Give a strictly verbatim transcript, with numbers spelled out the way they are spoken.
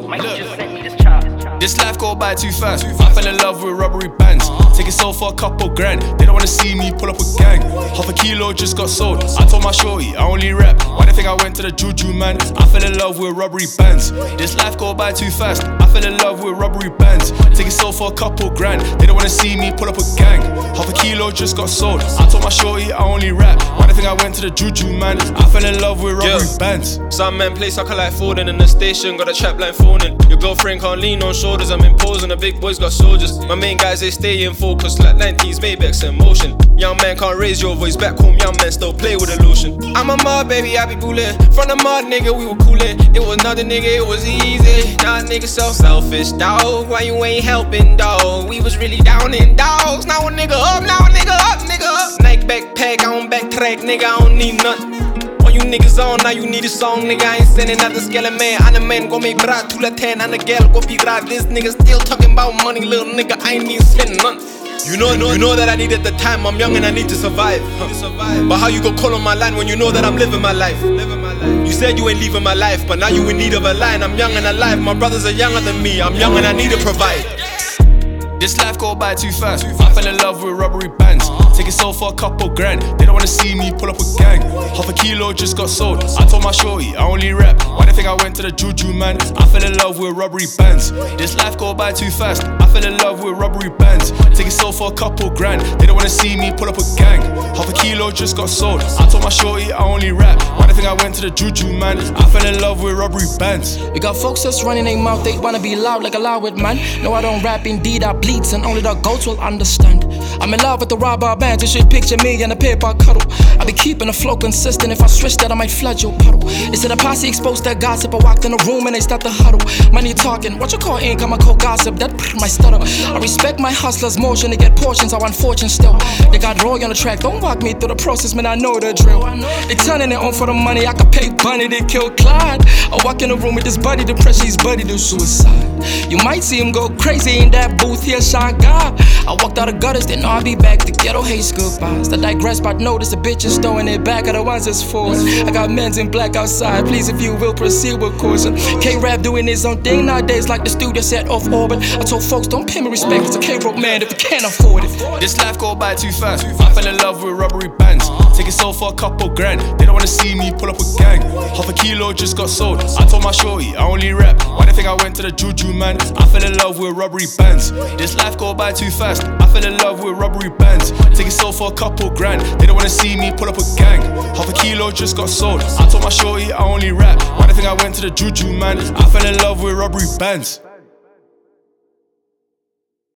Mikey just sent me this chop. This life go by too fast. I fell in love with rubbery bands. Take it sold for a couple grand. They don't wanna see me pull up a gang. Half a kilo just got sold. I told my shorty I only rap. Why they think I went to the juju, man? I fell in love with rubbery bands. This life go by too fast. I fell in love with rubbery bands. Take it sold for a couple grand. They don't wanna see me pull up a gang. Half a kilo just got sold. I told my shorty I only rap. Why they think I went to the juju, man? I fell in love with rubbery yeah. bands. Some men play soccer like Foden in the station. Got a trap line phoning. Your girlfriend can't lean on shoulders. I'm imposing. The big boys got soldiers. My main guys, they stay in focus like nineties Maybachs in motion. Young man can't raise your voice. Back home, young men still play with illusion. I'm a mud baby, I be bullin'. From the mud, nigga, we were coolin'. It was nothing, nigga, it was easy. Now nigga so selfish, dawg. Why you ain't helping, dawg? We was really down in dogs. Now a nigga up, now a nigga up, nigga up. Nike backpack, I don't backtrack, nigga, I don't need nothing. All you niggas on, now you need a song, nigga. I ain't sending out the skeleton man. I'm the man, go make brat to la ten. I'm the girl, go be grad. This nigga still talking about money, little nigga. I ain't even sending nothing. You know, you know that I need at the time. I'm young and I need to survive. Huh. But how you gon' call on my line when you know that I'm living my life? You said you ain't leaving my life, but now you in need of a line. I'm young and alive. My brothers are younger than me. I'm young and I need to provide. This life go by too fast. I fell in love with rubbery bands. Take it sold for a couple grand. They don't wanna see me pull up a gang. Half a kilo just got sold. I told my shorty I only rap. Why they think I went to the juju, man? I fell in love with rubbery bands. This life go by too fast. I fell in love with rubbery bands. Take it sold for a couple grand. They don't wanna see me pull up a gang. Half a kilo just got sold. I told my shorty I only rap. Why they think I went to the juju, man? I fell in love with rubbery bands. We got folks that's running their mouth. They wanna be loud like a loud man. No, I don't rap, indeed I bleed. And only the goats will understand. I'm in love with the robber bands. You should picture me in a paper cuddle. I be keeping the flow consistent. If I switch that, I might flood your puddle. Instead of posse exposed to gossip, I walked in the room and they start to huddle. Money talking, what you call ink? I'm a co-gossip. That my stutter. I respect my hustlers' motion to get portions. I want fortune still. They got Roy on the track. Don't walk me through the process, man. I know the drill. They turning it on for the money. I could pay Bunny to kill Clyde. I walk in the room with this buddy, depression. He's buddy to suicide. You might see him go crazy in that booth here, shy guy. I walked out of gutters, then I'll be back. The ghetto hates goodbyes. I digress, but notice the bitches throwing it back at the ones that's forced. I got men's in black outside. Please, if you will, proceed with caution. K-Rap doing his own thing nowadays, like the studio set off orbit. I told folks, don't pay me respect. It's a K-Rope man if you can't afford it. This life go by too fast. I fell in love with rubbery bands. Take it sold for a couple grand. They don't wanna see me pull up a gang. Half a kilo just got sold. I told my shorty I only rap. Why they think I went to the juju, man? I fell in love with rubbery bands. This life go by too fast. I fell in love with rubbery bands. Take it sold for a couple grand. They don't wanna see me pull up a gang. Half a kilo just got sold. I told my shorty I only rap. Why they think I went to the juju, man? I fell in love with rubbery bands.